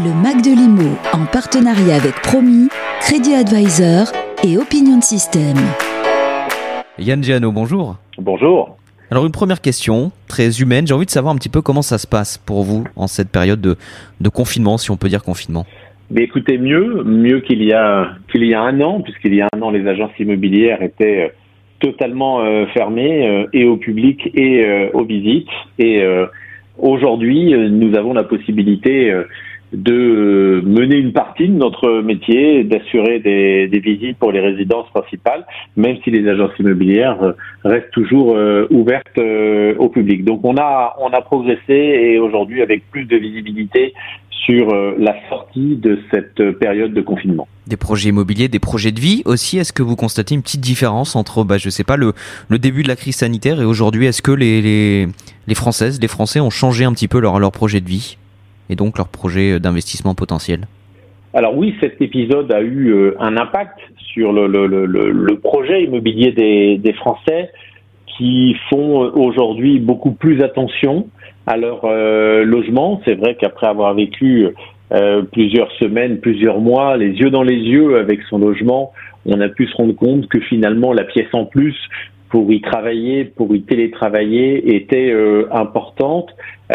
Le Mac de l'Imo, en partenariat avec Promis, Crédit Advisor et Opinion System. Yann Giano, bonjour. Bonjour. Alors une première question, très humaine, j'ai envie de savoir un petit peu comment ça se passe pour vous en cette période de confinement, si on peut dire confinement. Mais écoutez, mieux qu'il y a un an, puisqu'il y a un an les agences immobilières étaient totalement fermées et au public et aux visites. Et aujourd'hui, nous avons la possibilité de mener une partie de notre métier, d'assurer des visites pour les résidences principales, même si les agences immobilières restent toujours ouvertes au public. Donc on a progressé et aujourd'hui avec plus de visibilité sur la sortie de cette période de confinement. Des projets immobiliers, des projets de vie aussi. Est-ce que vous constatez une petite différence entre, je sais pas, le début de la crise sanitaire et aujourd'hui? Est-ce que les Françaises, les Français ont changé un petit peu leur projet de vie et donc leur projet d'investissement potentiel? Alors oui, cet épisode a eu un impact sur le projet immobilier des Français qui font aujourd'hui beaucoup plus attention à leur logement. C'est vrai qu'après avoir vécu plusieurs semaines, plusieurs mois, les yeux dans les yeux avec son logement, on a pu se rendre compte que finalement la pièce en plus pour y travailler, pour y télétravailler était importante.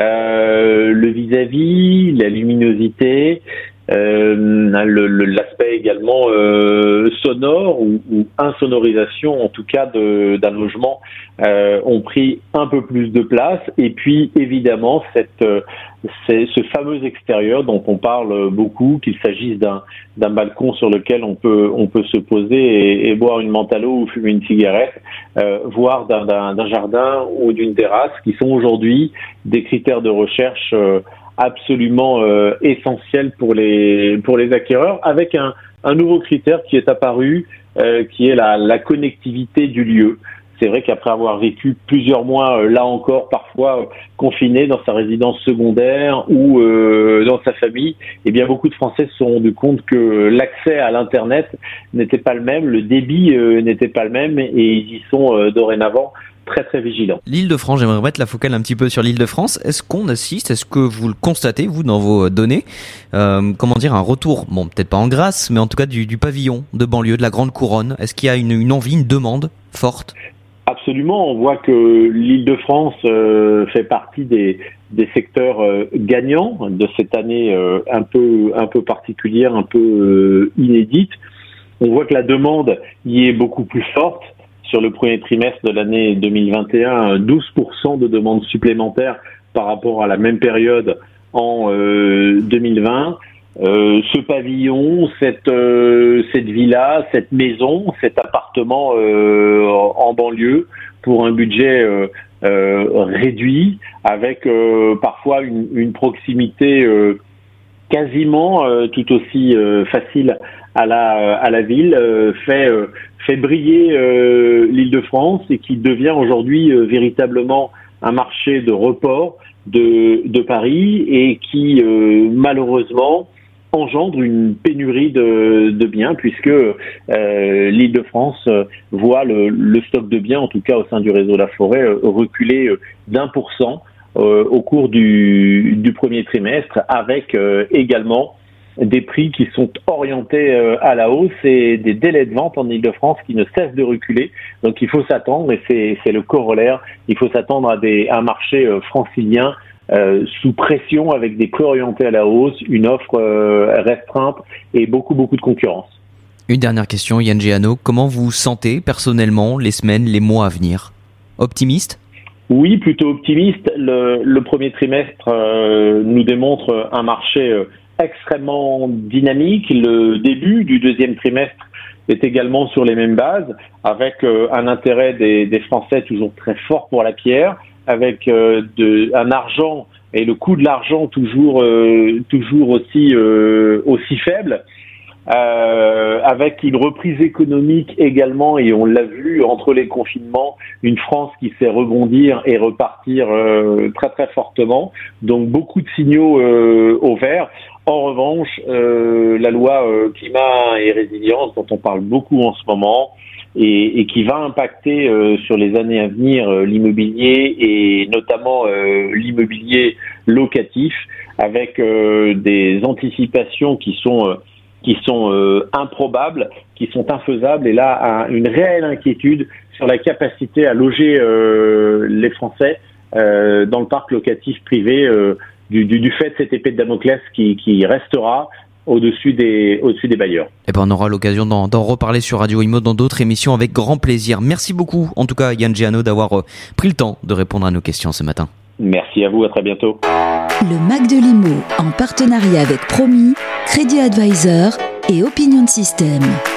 Le vis-à-vis, la luminosité, l'aspect également sonore ou insonorisation en tout cas d'un logement ont pris un peu plus de place. Et puis évidemment ce fameux extérieur dont on parle beaucoup, qu'il s'agisse d'un balcon sur lequel on peut se poser et boire une menthe à l'eau ou fumer une cigarette, voire d'un jardin ou d'une terrasse, qui sont aujourd'hui des critères de recherche absolument essentiel pour les acquéreurs, avec un nouveau critère qui est apparu, qui est la connectivité du lieu. C'est vrai qu'après avoir vécu plusieurs mois, là encore, parfois confiné dans sa résidence secondaire ou dans sa famille, eh bien beaucoup de Français se sont rendus compte que l'accès à l'Internet n'était pas le même, le débit n'était pas le même, et ils y sont dorénavant très très vigilants. L'Île-de-France, j'aimerais mettre la focale un petit peu sur l'Île-de-France. Est-ce que vous le constatez, vous, dans vos données, un retour, peut-être pas en grâce, mais en tout cas du pavillon de banlieue, de la Grande Couronne? Est-ce qu'il y a une envie, une demande forte? Absolument, on voit que l'Île-de-France fait partie des secteurs gagnants de cette année un peu particulière, un peu inédite. On voit que la demande y est beaucoup plus forte. Sur le premier trimestre de l'année 2021, 12% de demandes supplémentaires par rapport à la même période en 2020. Ce pavillon, cette villa, cette maison, cet appartement en banlieue pour un budget réduit, avec parfois une proximité quasiment tout aussi facile à la ville, fait briller l'Île-de-France, et qui devient aujourd'hui véritablement un marché de report de Paris, et qui malheureusement engendre une pénurie de biens, puisque l'Île-de-France voit le stock de biens, en tout cas au sein du réseau La Forêt, reculer d'1% au cours du premier trimestre, avec également des prix qui sont orientés à la hausse et des délais de vente en Île-de-France qui ne cessent de reculer. Donc il faut s'attendre, et c'est le corollaire, il faut s'attendre à un marché francilien sous pression, avec des prix orientés à la hausse, une offre restreinte et beaucoup de concurrence. Une dernière question, Yann Giano, comment vous sentez personnellement les semaines, les mois à venir? Optimiste? Oui, plutôt optimiste. Le premier trimestre nous démontre un marché extrêmement dynamique. Le début du deuxième trimestre est également sur les mêmes bases, avec un intérêt des Français toujours très fort pour la pierre, avec un argent et le coût de l'argent toujours aussi faible, avec une reprise économique également, et on l'a vu entre les confinements, une France qui sait rebondir et repartir très très fortement. Donc beaucoup de signaux au vert. En revanche, la loi climat et résilience, dont on parle beaucoup en ce moment, et qui va impacter sur les années à venir l'immobilier, et notamment l'immobilier locatif, avec des anticipations qui sont improbables, qui sont infaisables, et là une réelle inquiétude sur la capacité à loger les Français dans le parc locatif privé du fait de cette épée de Damoclès qui restera au-dessus des bailleurs. Et ben on aura l'occasion d'en reparler sur Radio Imo dans d'autres émissions avec grand plaisir. Merci beaucoup en tout cas Yann Géano d'avoir pris le temps de répondre à nos questions ce matin. Merci à vous, à très bientôt. Le Mac de l'Imo en partenariat avec Promis, Crédit Advisor et Opinion System.